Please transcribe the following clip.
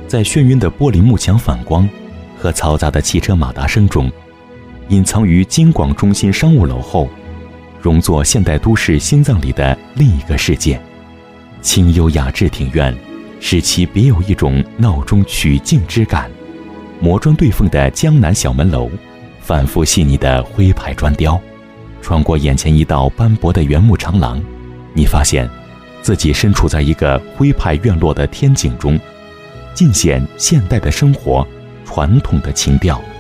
在眩晕的玻璃幕墙反光和嘈杂的汽车马达声中，隐藏于京广中心商务楼后，融作现代都市心脏里的另一个世界。清幽雅致庭院使其别有一种闹中取静之感。磨砖对缝的江南小门楼，反复细腻的徽牌砖雕，穿过眼前一道斑驳的原木长廊，你发现自己身处在一个徽派院落的天井中，尽显现代的生活传统的情调。